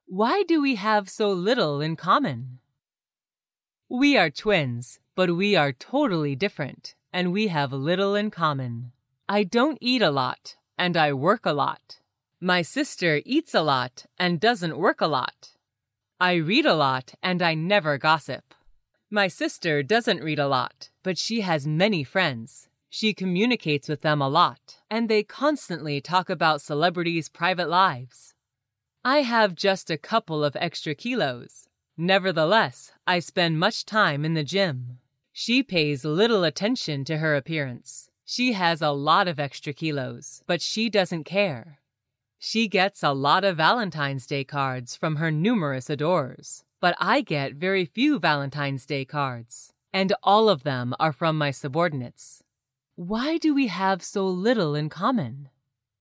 Why do we have so little in common? We are twins, but we are totally different, and we have little in common. I don't eat a lot, and I work a lot. My sister eats a lot and doesn't work a lot. I read a lot, and I never gossip. My sister doesn't read a lot, but she has many friends. She communicates with them a lot, and they constantly talk about celebrities' private lives. I have just a couple of extra kilos. Nevertheless, I spend much time in the gym. She pays little attention to her appearance. She has a lot of extra kilos, but she doesn't care. She gets a lot of Valentine's Day cards from her numerous adorers, but I get very few Valentine's Day cards, and all of them are from my subordinates. Why do we have so little in common?